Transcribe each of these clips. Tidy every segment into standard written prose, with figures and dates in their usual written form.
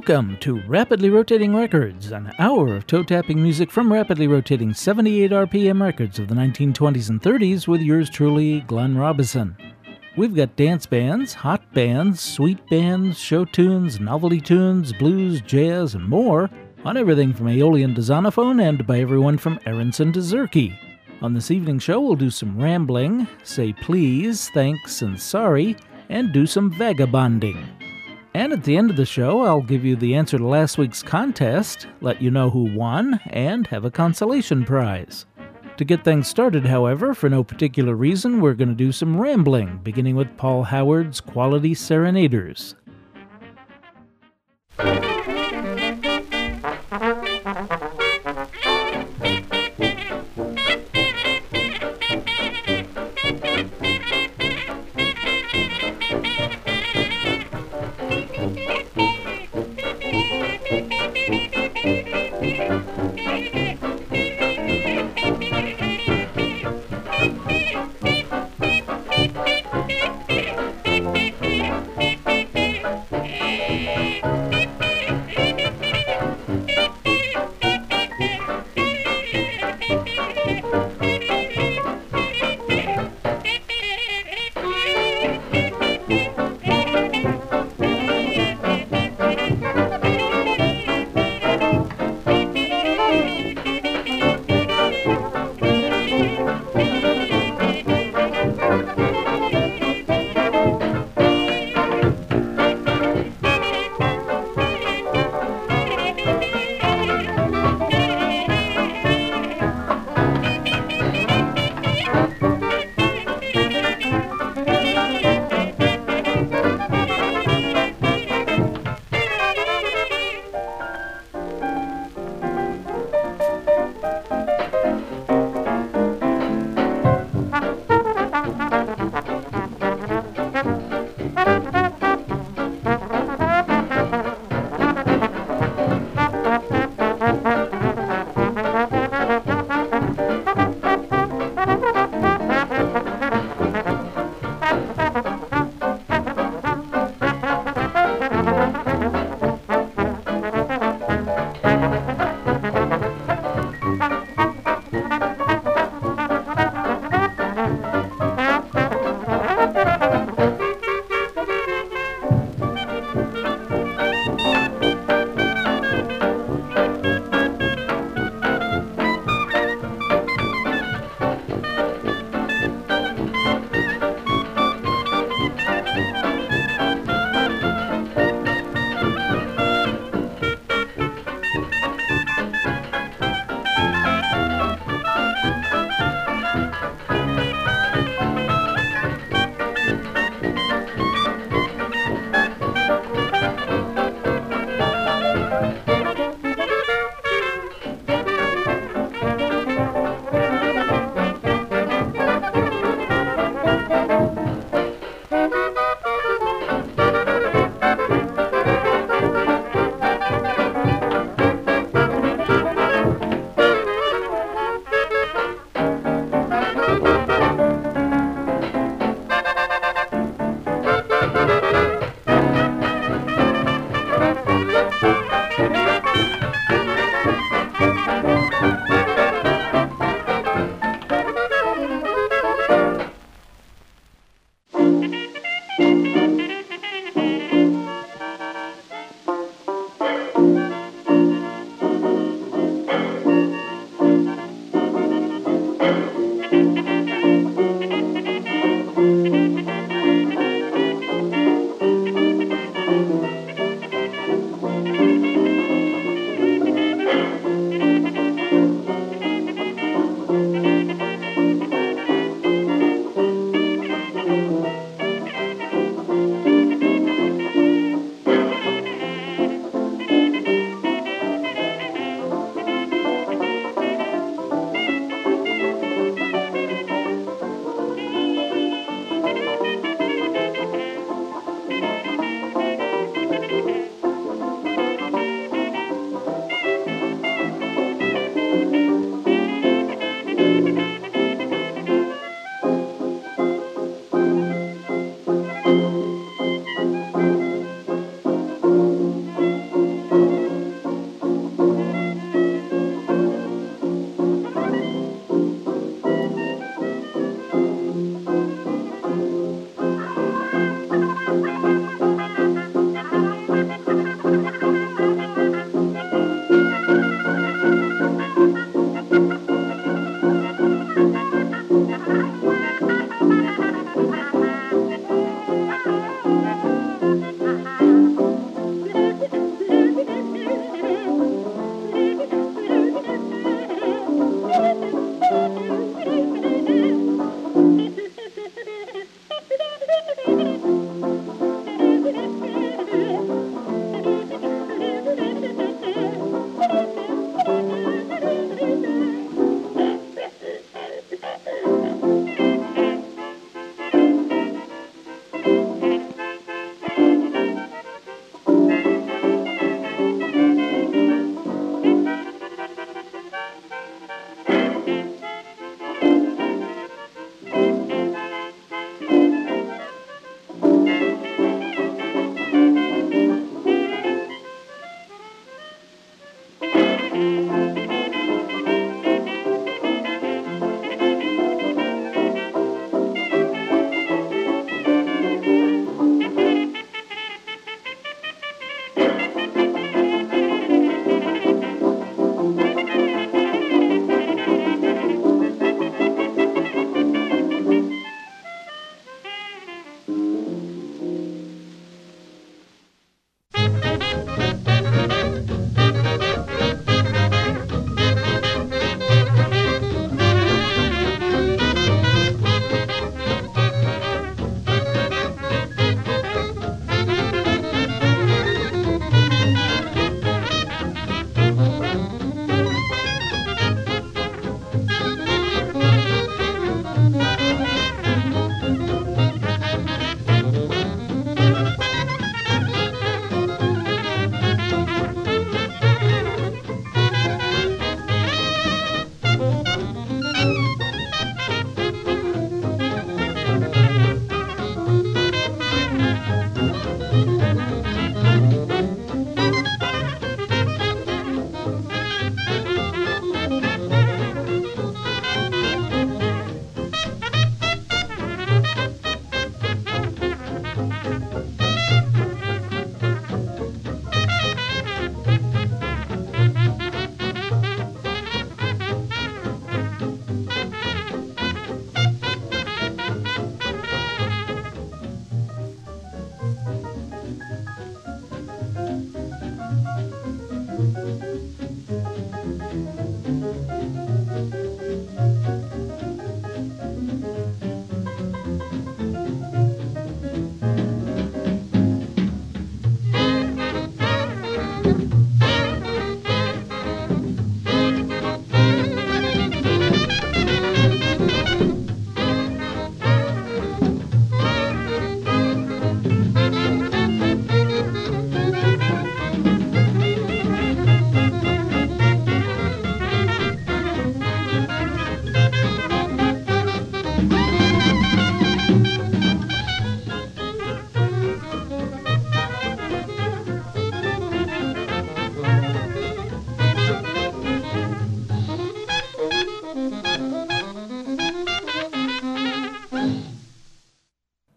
Welcome to Rapidly Rotating Records, an hour of toe-tapping music from rapidly rotating 78 RPM records of the 1920s and 30s with yours truly, Glenn Robison. We've got dance bands, hot bands, sweet bands, show tunes, novelty tunes, blues, jazz, and more on everything from Aeolian to Zonophone and by everyone from Aronson to Zerke. On this evening's show, we'll do some rambling, say please, thanks, and sorry, and do some vagabonding. And at the end of the show, I'll give you the answer to last week's contest, let you know who won, and have a consolation prize. To get things started, however, for no particular reason, we're going to do some rambling, beginning with Paul Howard's Quality Serenaders.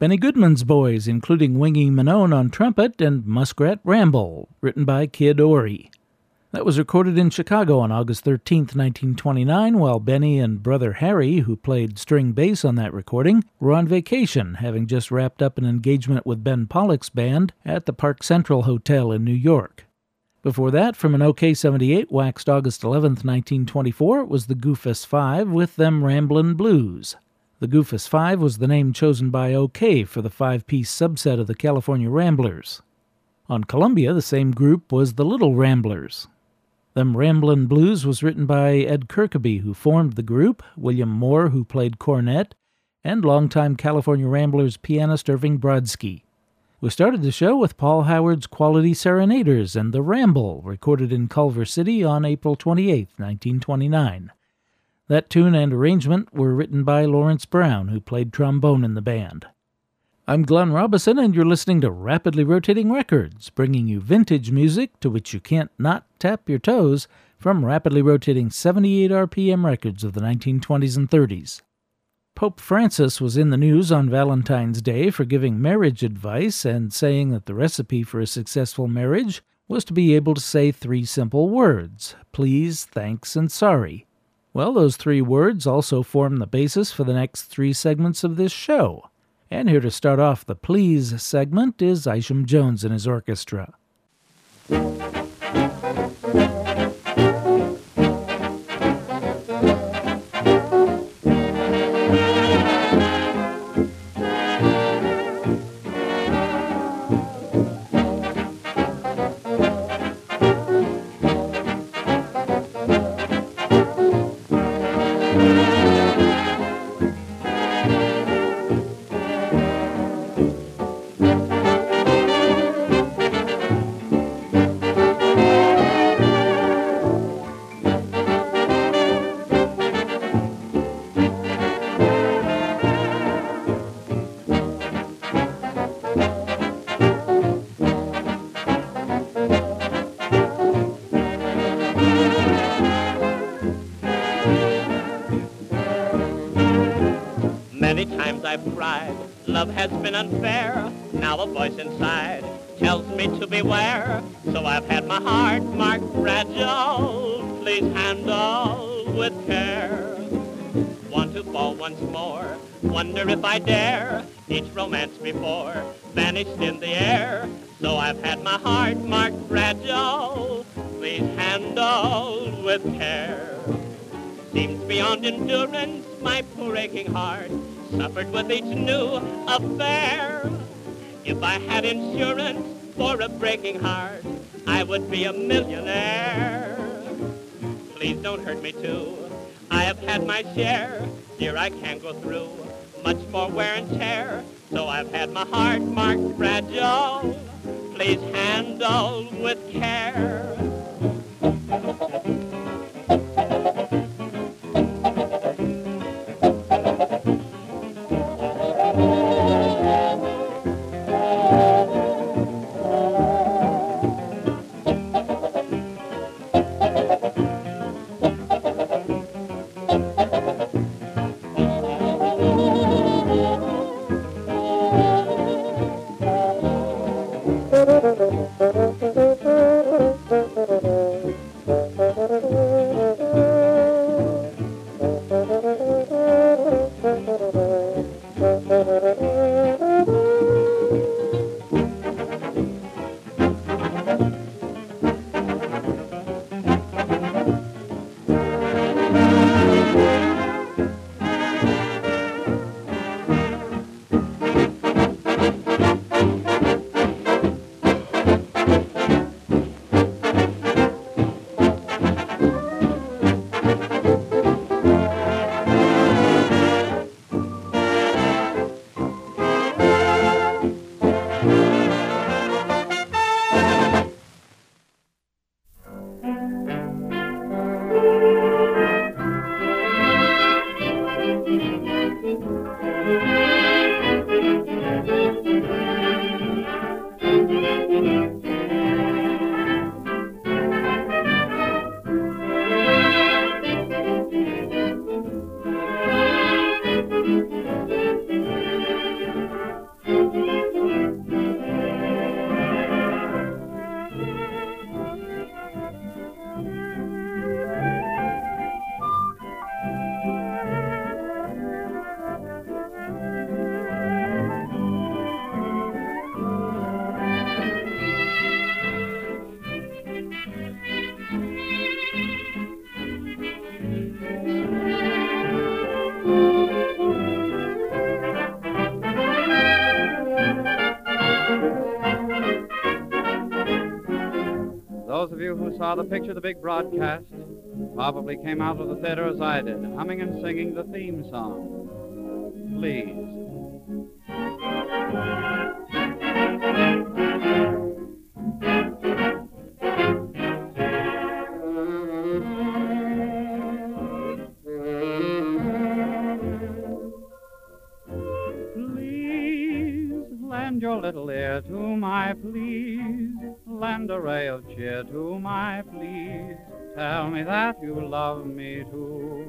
Benny Goodman's Boys, including Wingy Manone on trumpet, and Muskrat Ramble, written by Kid Ory. That was recorded in Chicago on August 13, 1929, while Benny and brother Harry, who played string bass on that recording, were on vacation, having just wrapped up an engagement with Ben Pollock's band at the Park Central Hotel in New York. Before that, from an OK-78 waxed August 11, 1924, was the Goofus 5 with Them Ramblin' Blues. The Goofus 5 was the name chosen by OK for the five-piece subset of the California Ramblers. On Columbia, the same group was the Little Ramblers. Them Ramblin' Blues was written by Ed Kirkeby, who formed the group, William Moore, who played cornet, and longtime California Ramblers pianist Irving Brodsky. We started the show with Paul Howard's Quality Serenaders and The Ramble, recorded in Culver City on April 28, 1929. That tune and arrangement were written by Lawrence Brown, who played trombone in the band. I'm Glenn Robison, and you're listening to Rapidly Rotating Records, bringing you vintage music to which you can't not tap your toes from rapidly rotating 78 RPM records of the 1920s and 30s. Pope Francis was in the news on Valentine's Day for giving marriage advice and saying that the recipe for a successful marriage was to be able to say three simple words: please, thanks, and sorry. Well, those three words also form the basis for the next three segments of this show. And here to start off the Please segment is Isham Jones and his orchestra. Many times I've cried, love has been unfair. Now a voice inside tells me to beware. So I've had my heart marked fragile. Please handle with care. Want to fall once more, wonder if I dare. Each romance before vanished in the air. So I've had my heart marked fragile. Please handle with care. Seems beyond endurance, my poor aching heart suffered with each new affair. If I had insurance for a breaking heart, I would be a millionaire. Please don't hurt me too. I have had my share. Dear, I can't go through much more wear and tear. So I've had my heart marked fragile. Please handle with care. Now the picture, the big broadcast, probably came out of the theater as I did, humming and singing the theme song. Please. Lend your little ear to my please. Lend a ray of cheer to my please. Tell me that you love me too.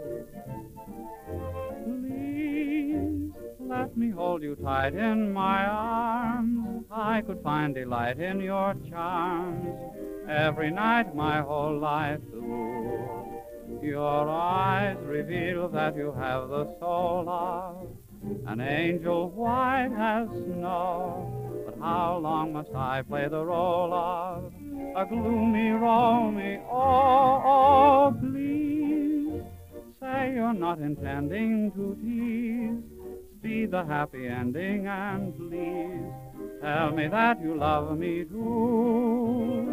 Please let me hold you tight in my arms. I could find delight in your charms every night my whole life through. Your eyes reveal that you have the soul of an angel white as snow. But how long must I play the role of a gloomy Romeo? Oh, please say you're not intending to tease. Speed the happy ending and please tell me that you love me too.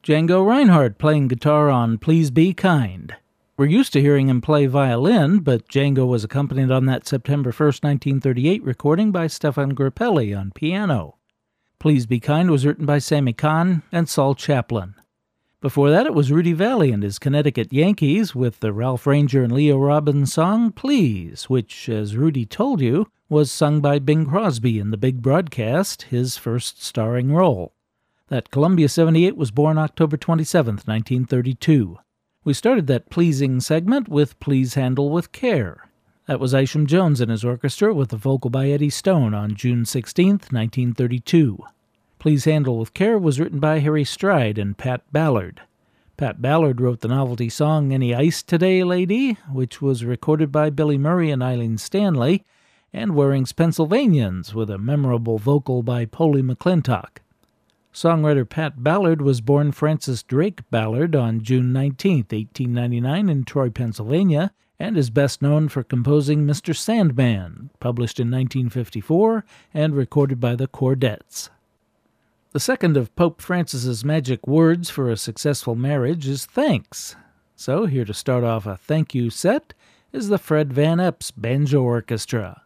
Django Reinhardt playing guitar on Please Be Kind. We're used to hearing him play violin, but Django was accompanied on that September 1st, 1938 recording by Stefan Grappelli on piano. Please Be Kind was written by Sammy Kahn and Saul Chaplin. Before that, it was Rudy Vallée and his Connecticut Yankees with the Ralph Ranger and Leo Robbins song Please, which, as Rudy told you, was sung by Bing Crosby in The Big Broadcast, his first starring role. That Columbia 78 was born October 27, 1932. We started that pleasing segment with Please Handle with Care. That was Isham Jones and his orchestra with a vocal by Eddie Stone on June 16, 1932. Please Handle with Care was written by Harry Stride and Pat Ballard. Pat Ballard wrote the novelty song Any Ice Today, Lady, which was recorded by Billy Murray and Eileen Stanley, and Waring's Pennsylvanians with a memorable vocal by Polly McClintock. Songwriter Pat Ballard was born Francis Drake Ballard on June 19, 1899 in Troy, Pennsylvania, and is best known for composing Mr. Sandman, published in 1954 and recorded by the Chordettes. The second of Pope Francis's magic words for a successful marriage is thanks. So here to start off a thank you set is the Fred Van Epps Banjo Orchestra.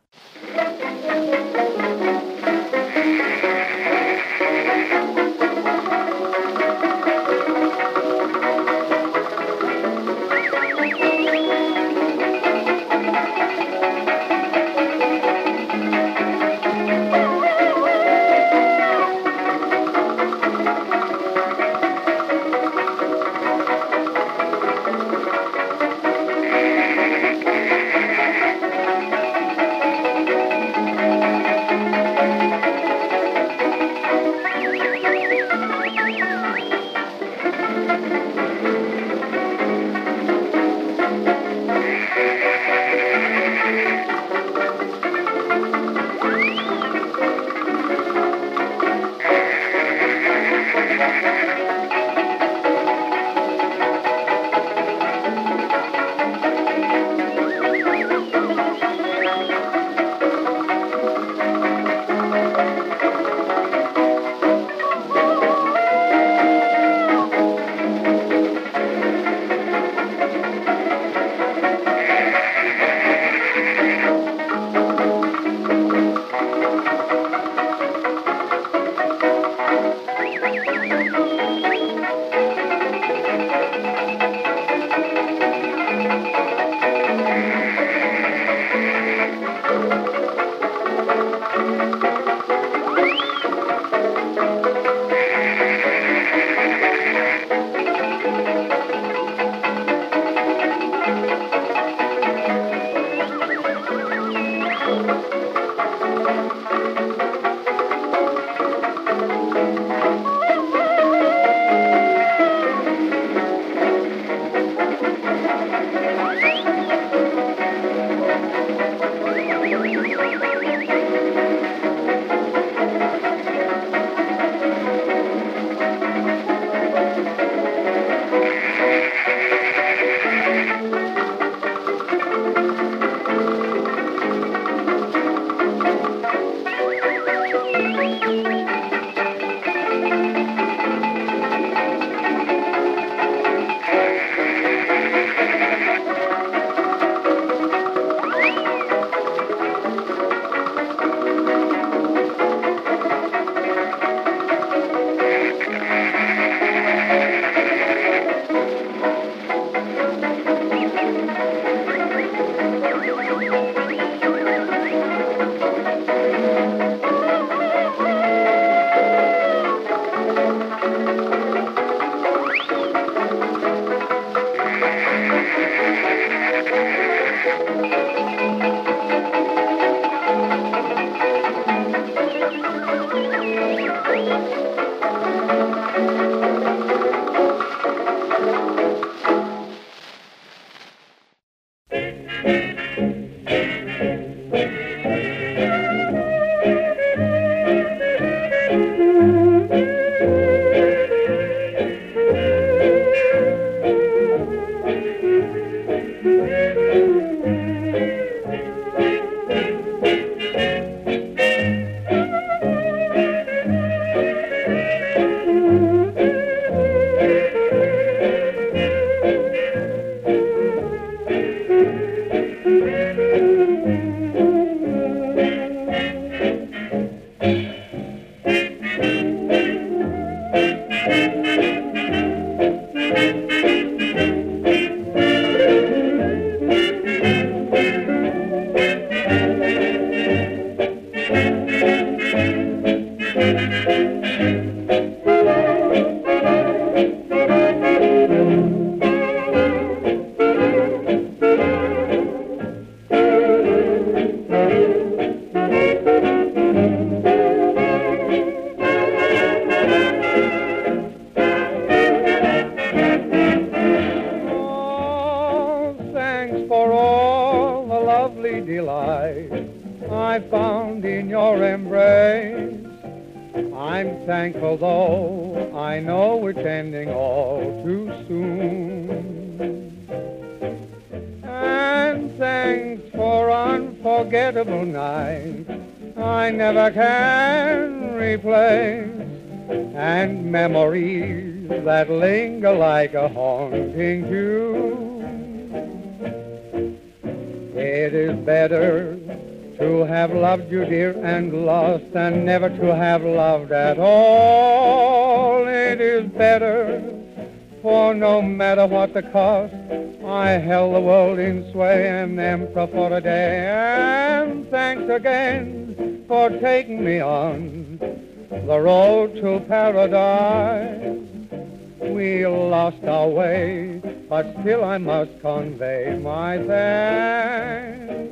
earthly delight I found in your embrace. I'm thankful though I know it's ending all too soon. And thanks for unforgettable nights I never can replace, and memories that linger like a haunting tune. It is better to have loved you, dear, and lost, and never to have loved at all. It is better, for no matter what the cost, I held the world in sway and emperor for a day. And thanks again for taking me on the road to paradise. We lost our way, but still I must convey my thanks.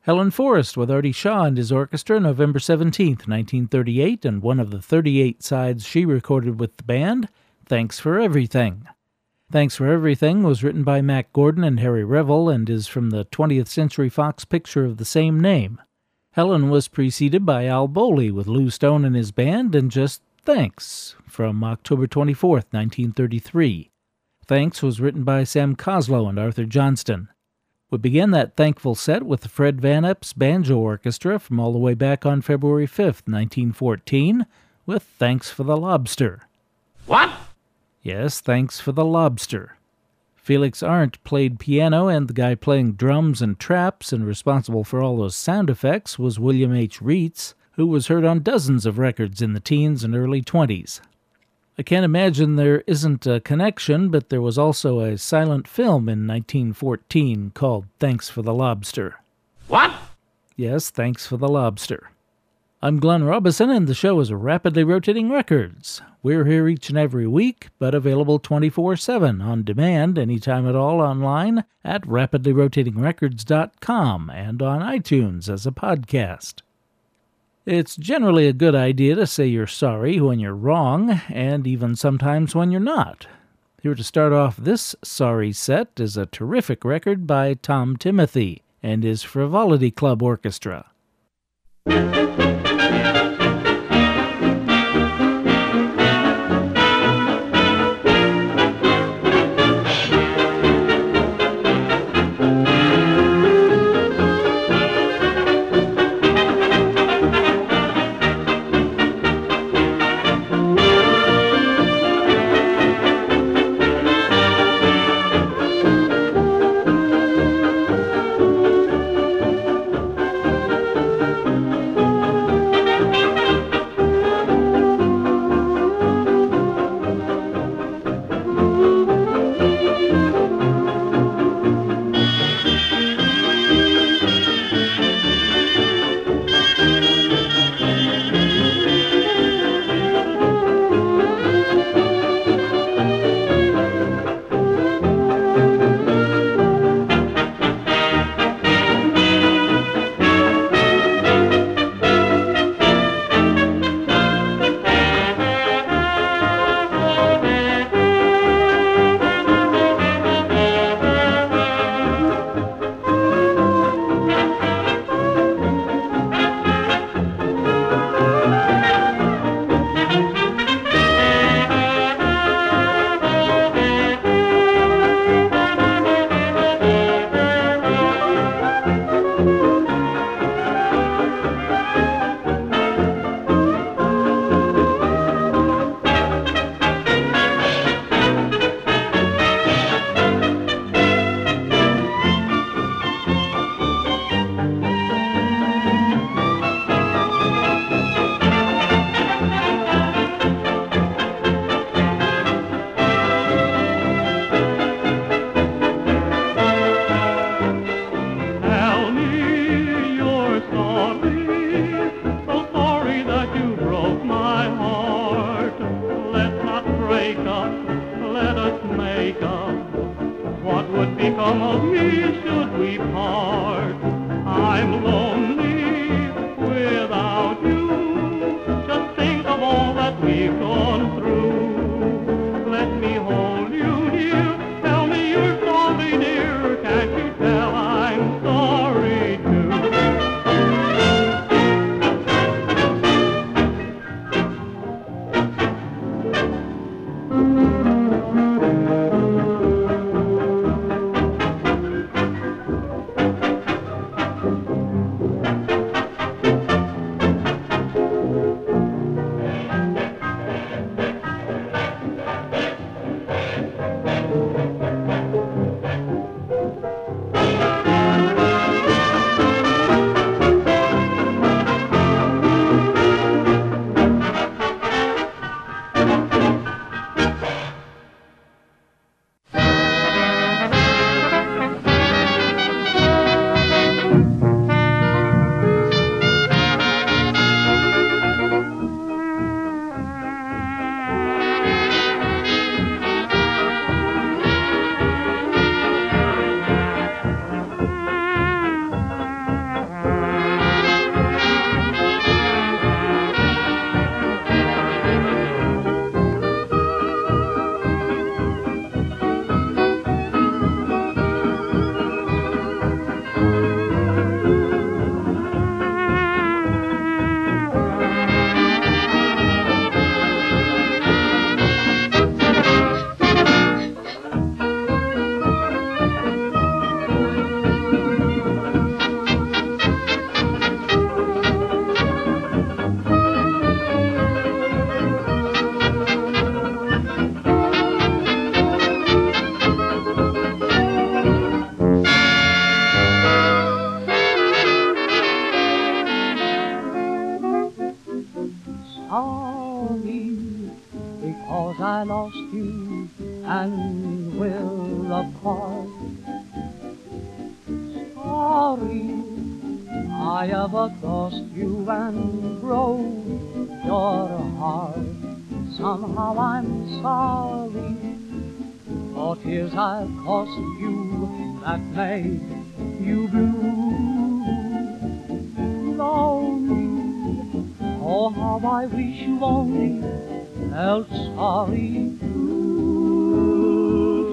Helen Forrest with Artie Shaw and his orchestra, November 17, 1938, and one of the 38 sides she recorded with the band, Thanks for Everything. Thanks for Everything was written by Mack Gordon and Harry Revel and is from the 20th Century Fox picture of the same name. Helen was preceded by Al Bowley with Lou Stone and his band and just Thanks from October 24, 1933. Thanks was written by Sam Coslow and Arthur Johnston. We began that thankful set with the Fred Van Epps Banjo Orchestra from all the way back on February 5, 1914, with Thanks for the Lobster. What? Yes, Thanks for the Lobster. Felix Arndt played piano, and the guy playing drums and traps and responsible for all those sound effects was William H. Reitz, who was heard on dozens of records in the teens and early 20s. I can't imagine there isn't a connection, but there was also a silent film in 1914 called Thanks for the Lobster. What? Yes, Thanks for the Lobster. I'm Glenn Robison, and the show is Rapidly Rotating Records. We're here each and every week, but available 24/7 on demand anytime at all online at rapidlyrotatingrecords.com and on iTunes as a podcast. It's generally a good idea to say you're sorry when you're wrong, and even sometimes when you're not. Here to start off this sorry set is a terrific record by Tom Timothy and his Frivolity Club Orchestra. I lost you and will of course. Sorry I ever crossed you and broke your heart. Somehow I'm sorry for tears I've cost you that made you blue. Lonely, oh how I wish you only felt sorry too.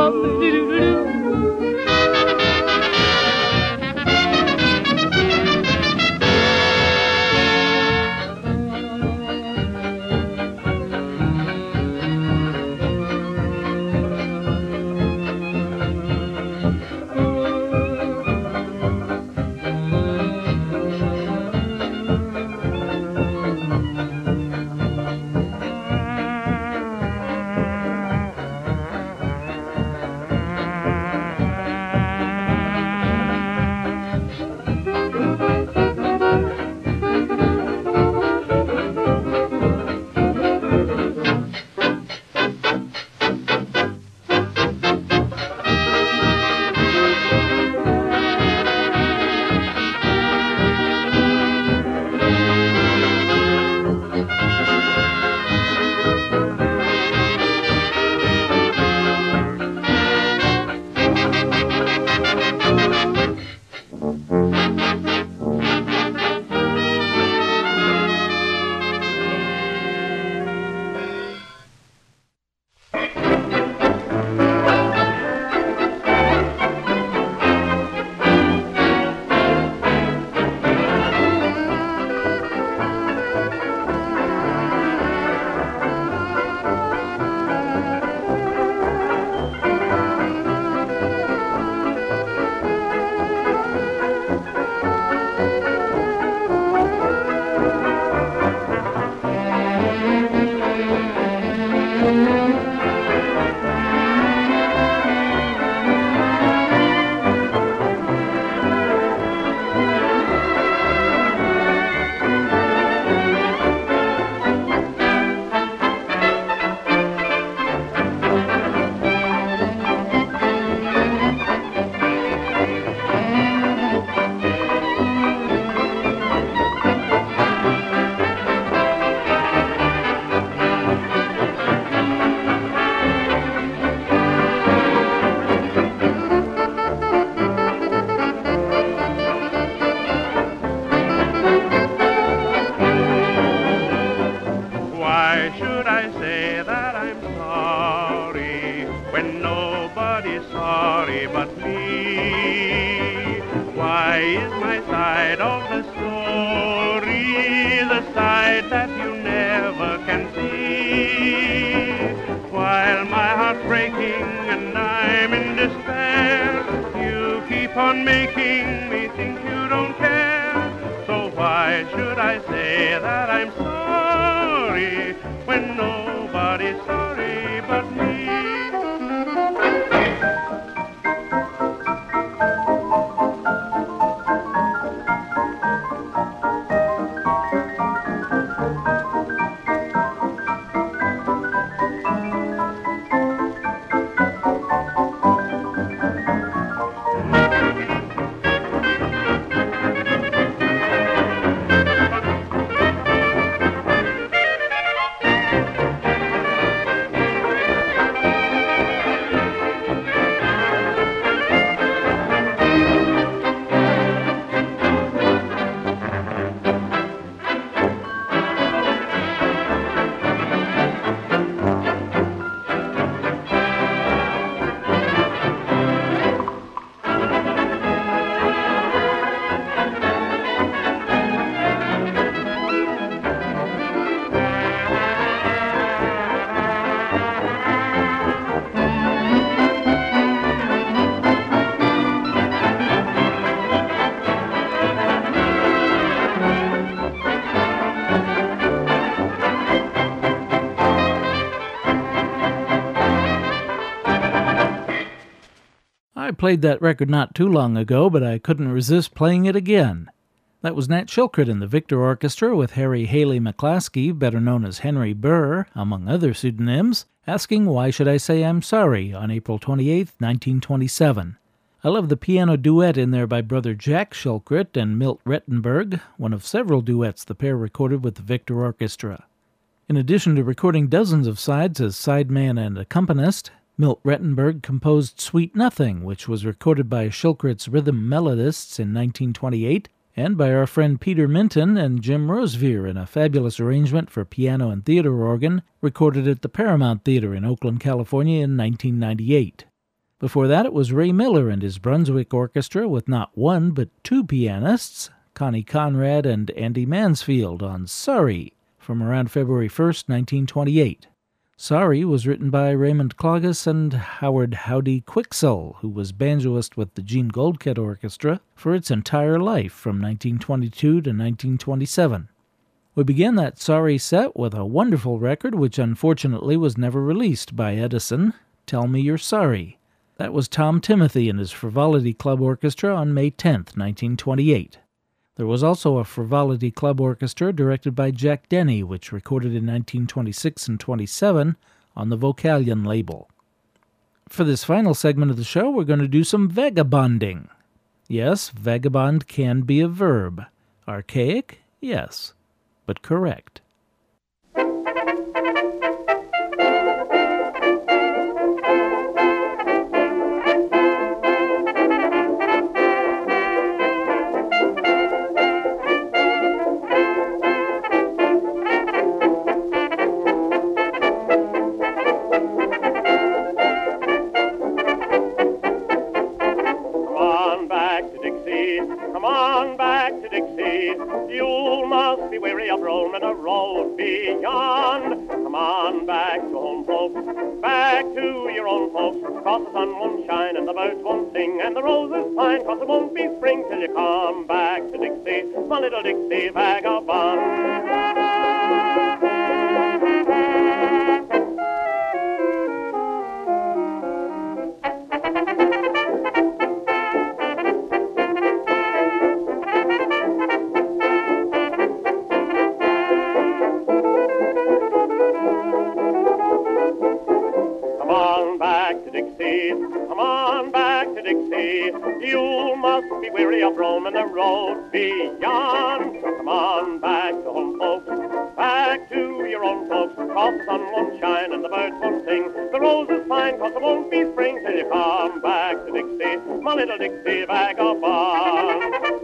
I played that record not too long ago, but I couldn't resist playing it again. That was Nat Shilkret and the Victor Orchestra with Harry Haley McClaskey, better known as Henry Burr, among other pseudonyms, asking Why Should I Say I'm Sorry on April 28, 1927. I love the piano duet in there by brother Jack Shilkret and Milt Rettenberg, one of several duets the pair recorded with the Victor Orchestra. In addition to recording dozens of sides as sideman and accompanist, Milt Rettenberg composed Sweet Nothing, which was recorded by Shilkret's Rhythm Melodists in 1928, and by our friend Peter Minton and Jim Roseveare in a fabulous arrangement for piano and theater organ, recorded at the Paramount Theater in Oakland, California in 1998. Before that, it was Ray Miller and his Brunswick Orchestra with not one but two pianists, Connie Conrad and Andy Mansfield, on Sorry, from around February 1st, 1928. Sorry was written by Raymond Cloggis and Howard Howdy Quixell, who was banjoist with the Gene Goldkett Orchestra for its entire life from 1922 to 1927. We began that Sorry set with a wonderful record which unfortunately was never released by Edison, Tell Me You're Sorry. That was Tom Timothy and his Frivolity Club Orchestra on May 10, 1928. There was also a Frivolity Club Orchestra directed by Jack Denny, which recorded in 1926 and 27 on the Vocalion label. For this final segment of the show, we're going to do some vagabonding. Yes, vagabond can be a verb. Archaic? Yes, but correct. Cause the sun won't shine and the birds won't sing and the roses pine, cause it won't be spring till you come back to Dixie, my little Dixie vagabond. You must be weary of roaming the road beyond. Come on back to home, folks, back to your own folks. Cause the sun won't shine and the birds won't sing. The roses pine, cause it won't be spring till you come back to Dixie, my little Dixie vagabond.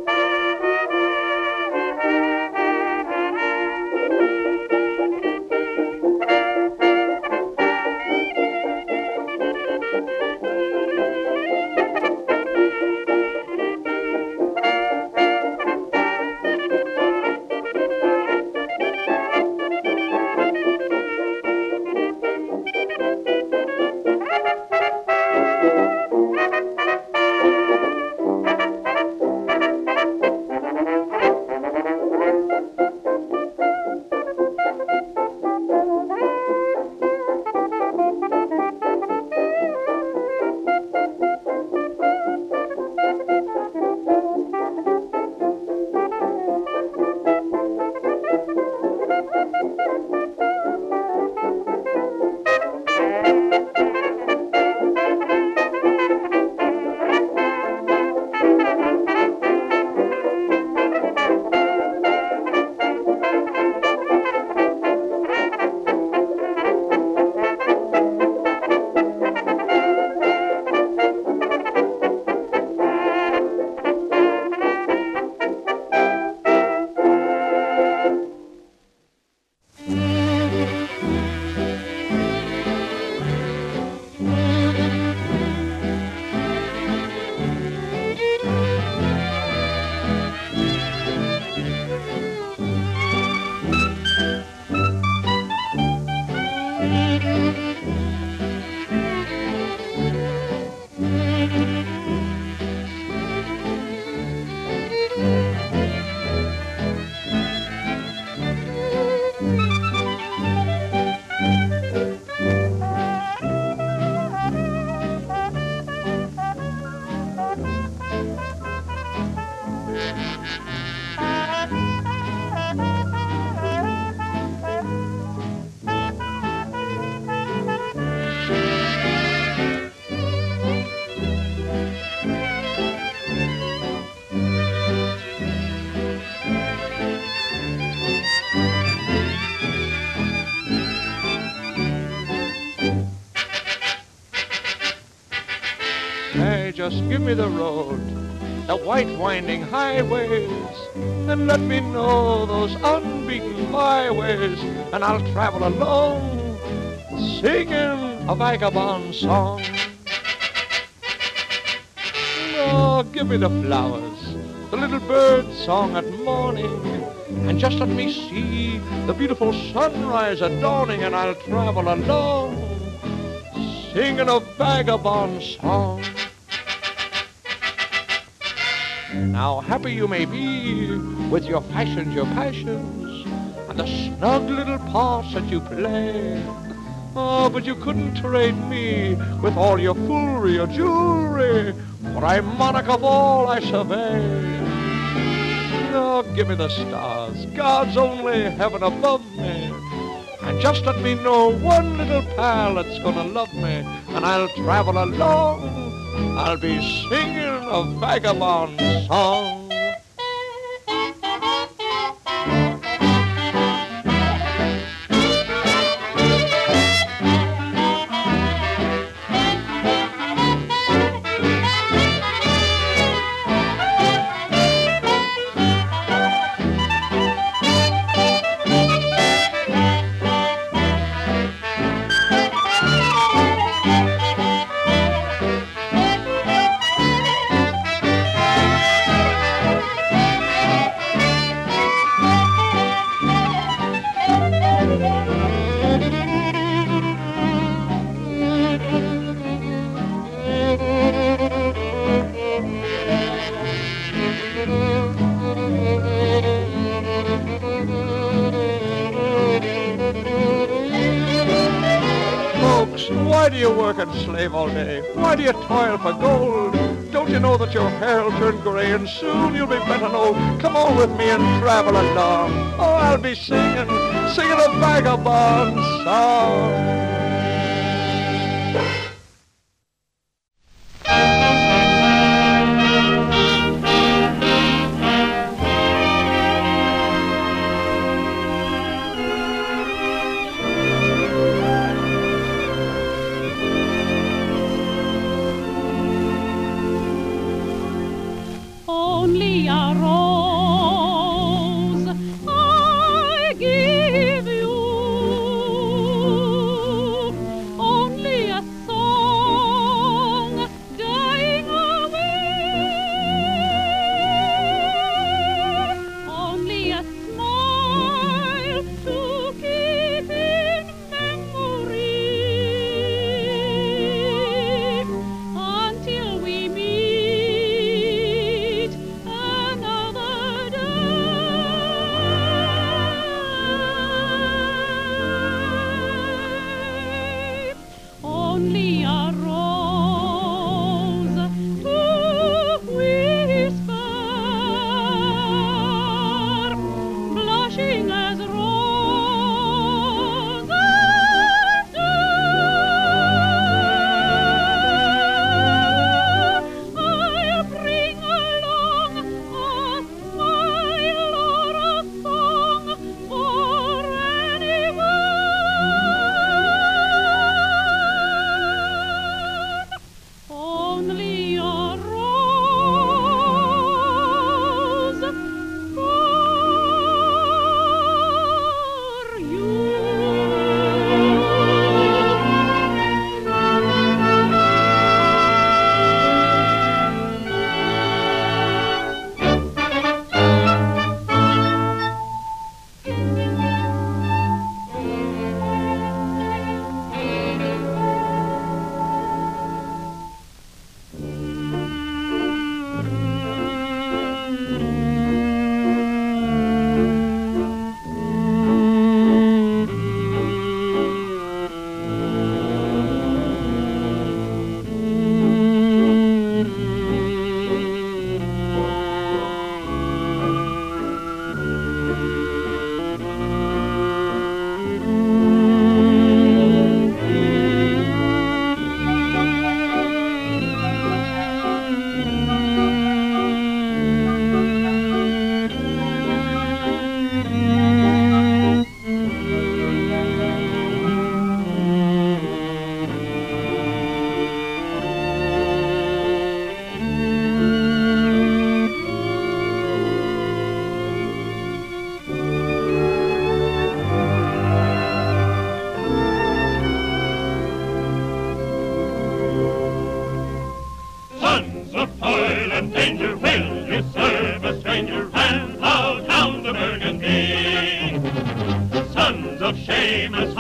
give me the road, the white winding highways, and let me know those unbeaten byways, and I'll travel alone, singing a vagabond song. Oh, give me the flowers, the little bird song at morning, and just let me see the beautiful sunrise at dawning, and I'll travel alone, singing a vagabond song. Now happy you may be with your fashions, your passions, and the snug little parts that you play. Oh, but you couldn't trade me with all your foolery, your jewelry, for I'm monarch of all I survey. Oh, give me the stars, God's only heaven above me, and just let me know one little pal that's gonna love me, and I'll travel alone, I'll be singing a vagabond song. Why do you work and slave all day? Why do you toil for gold? Don't you know that your hair'll turn grey and soon you'll be better old? Come on with me and travel along. Oh, I'll be singing a vagabond song. Only a rose I give you.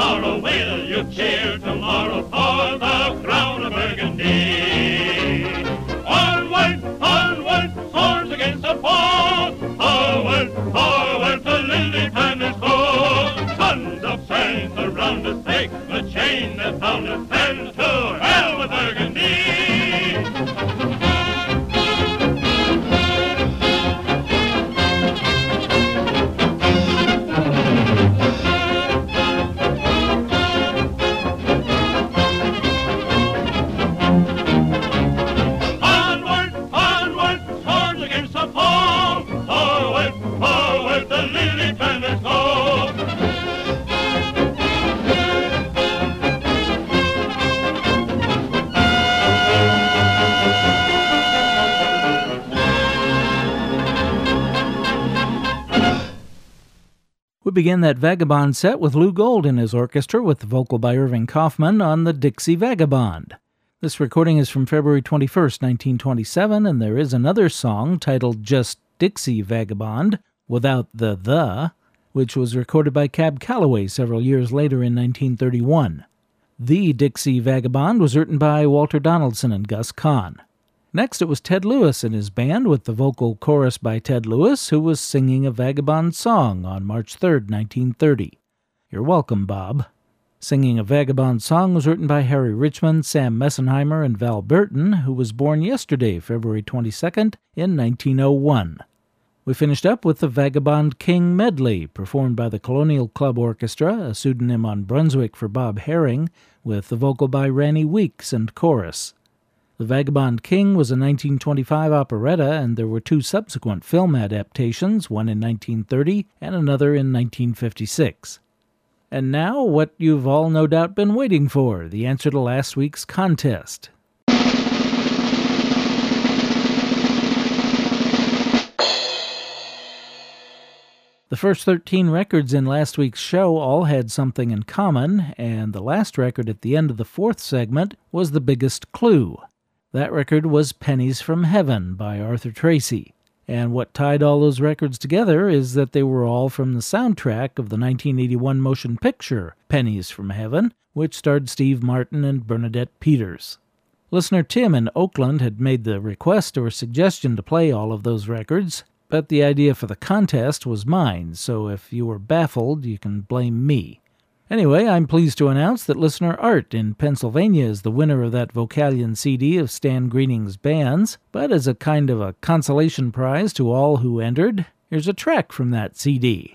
sorrow, will you cheer tomorrow for the crown of Burgundy? Onward, swords against the foe. Forward, the lily tanners go. Sons of Saints around us, take the chain that bound us, and to hell with Burgundy! We begin that Vagabond set with Lou Gold and his orchestra with the vocal by Irving Kaufman on the Dixie Vagabond. This recording is from February 21st, 1927, and there is another song titled just Dixie Vagabond, without the, which was recorded by Cab Calloway several years later in 1931. The Dixie Vagabond was written by Walter Donaldson and Gus Kahn. Next, it was Ted Lewis and his band with the vocal chorus by Ted Lewis, who was singing a vagabond song on March 3rd, 1930. You're welcome, Bob. Singing a Vagabond song was written by Harry Richmond, Sam Messenheimer, and Val Burton, who was born yesterday, February 22nd, in 1901. We finished up with the Vagabond King Medley, performed by the Colonial Club Orchestra, a pseudonym on Brunswick for Bob Herring, with the vocal by Ranny Weeks and chorus. The Vagabond King was a 1925 operetta, and there were two subsequent film adaptations, one in 1930 and another in 1956. And now, what you've all no doubt been waiting for, the answer to last week's contest. The first 13 records in last week's show all had something in common, and the last record at the end of the fourth segment was the biggest clue. That record was Pennies from Heaven by Arthur Tracy. And what tied all those records together is that they were all from the soundtrack of the 1981 motion picture Pennies from Heaven, which starred Steve Martin and Bernadette Peters. Listener Tim in Oakland had made the request or suggestion to play all of those records, but the idea for the contest was mine, so if you were baffled, you can blame me. Anyway, I'm pleased to announce that listener Art in Pennsylvania is the winner of that Vocalion CD of Stan Greening's bands, but as a kind of a consolation prize to all who entered, here's a track from that CD.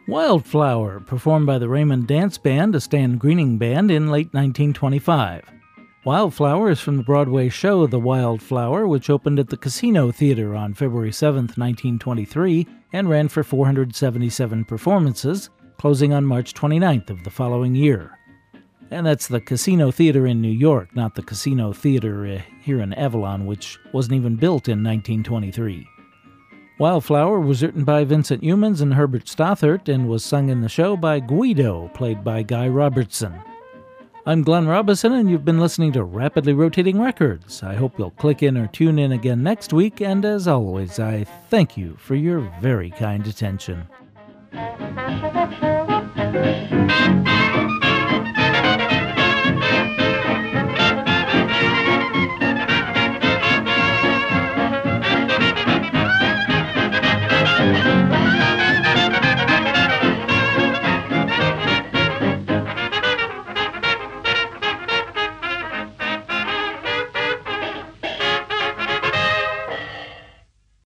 Wildflower, performed by the Raymond Dance Band, a Stan Greening band, in late 1925. Wildflower is from the Broadway show The Wildflower, which opened at the Casino Theater on February 7, 1923, and ran for 477 performances, closing on March 29th of the following year. And that's the Casino Theater in New York, not the Casino Theater here in Avalon, which wasn't even built in 1923. Wildflower was written by Vincent Youmans and Herbert Stothert and was sung in the show by Guido, played by Guy Robertson. I'm Glenn Robison, and you've been listening to Rapidly Rotating Records. I hope you'll click in or tune in again next week, and as always, I thank you for your very kind attention.